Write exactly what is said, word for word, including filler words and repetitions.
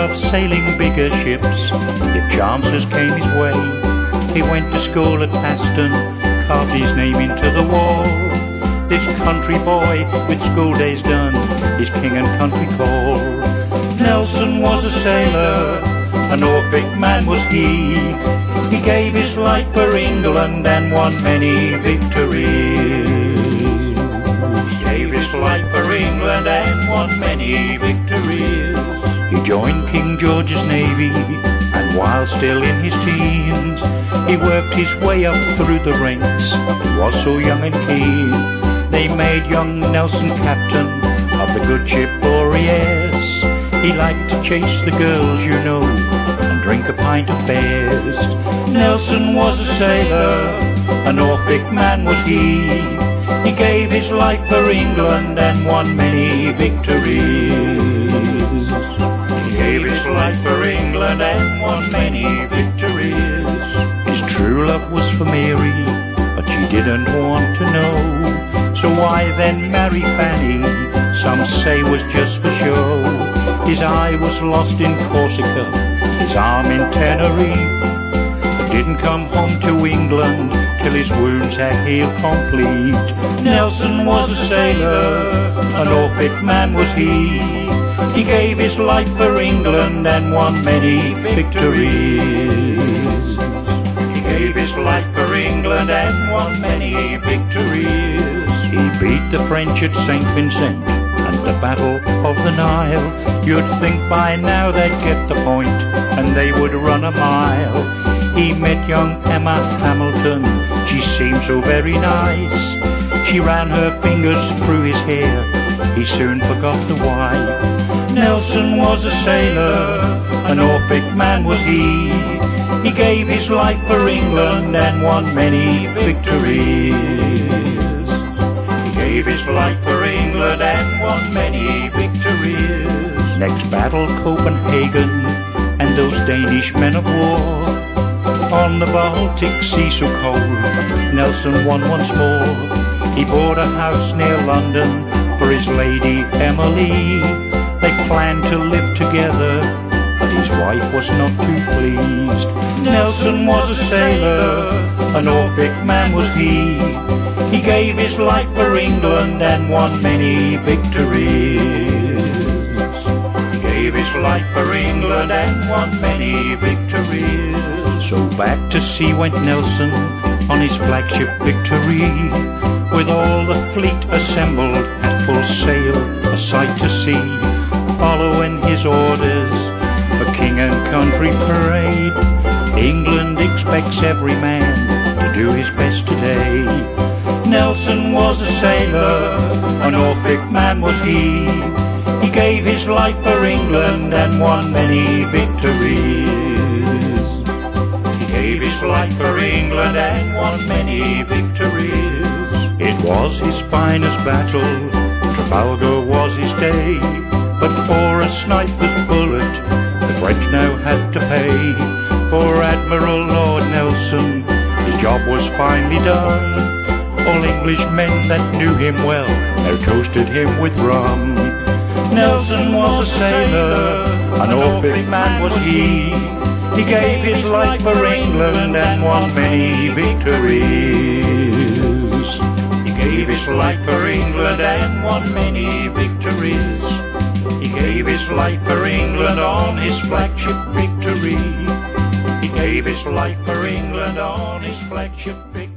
of sailing bigger ships if chances came his way. He went to school at Aston, carved his name into the wall. This country boy, with school days done, is king and country called. Nelson was a sailor, a Norfolk man was he. He gave his life for England and won many victories. He gave his life for England and won many victories. He joined King George's Navy, and while still in his teens, he worked his way up through the ranks. He was so young and keen. They made young Nelson captain of the good ship Boreas. He liked to chase the girls, you know, and drink a pint of beers. Nelson was a sailor, a Norfolk man was he. He gave his life for England and won many victories. He gave his life for England and won many victories. His true love was for Mary, but she didn't want to know. So why then marry Fanny? Some say was just for show. His eye was lost in Corsica, his arm in Tenerife. Didn't come home to England till his wounds had healed complete. Nelson was a sailor, a Norfolk man was he. He gave his life for England and won many victories. He gave his life for England and won many victories. He beat the French at Saint Vincent and the Battle of the Nile. You'd think by now they'd get the point and they would run a mile. He met young Emma Hamilton, she seemed so very nice. She ran her fingers through his hair, he soon forgot the why. Nelson was a sailor, a Norfolk man was he. He gave his life for England and won many victories. He gave his life for England and won many victories. Next battle Copenhagen and those Danish men of war. On the Baltic Sea so cold, Nelson won once more. He bought a house near London for his lady Emily. They planned to live together, but his wife was not too pleased. Nelson was a sailor, a Norfolk man was he. He gave his life for England and won many victories. He gave his life for England and won many victories. So back to sea went Nelson on his flagship Victory, with all the fleet assembled at full sail, a sight to see, following his orders for king and country parade. England expects every man to do his best today. Nelson was a sailor, a Norfolk man was he. He gave his life for England and won many victories. He gave his life for England and won many victories. It was his finest battle, Trafalgar was his day. But for a sniper's bullet, the French now had to pay. For Admiral Lord Nelson, his job was finally done. All English men that knew him well now toasted him with rum. Nelson was a sailor, a Norfolk man was he. He gave his life for England and won many victories. He gave his life for England and won many victories. He gave his life for England on his flagship Victory. He gave his life for England on his flagship Victory.